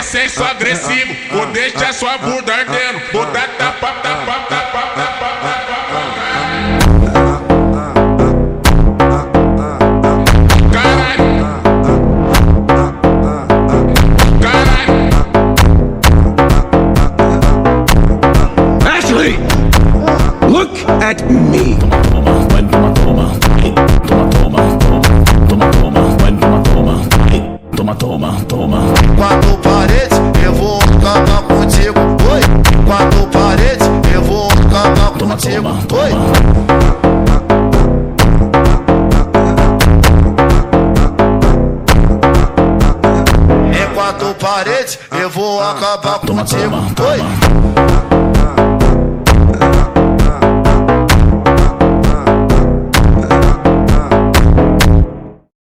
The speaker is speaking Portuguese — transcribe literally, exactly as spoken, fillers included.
fazer sexo agressivo, vou deixar sua bunda ardendo, vou dar tapa, tapa, tapa, tapa, tapa. Caralho, caralho. Ashley, look at me. Toma, toma, toma. Quatro paredes, eu vou acabar contigo. Oi, quatro paredes, eu vou acabar contigo. Oi. É quatro paredes, eu vou acabar contigo. Oi.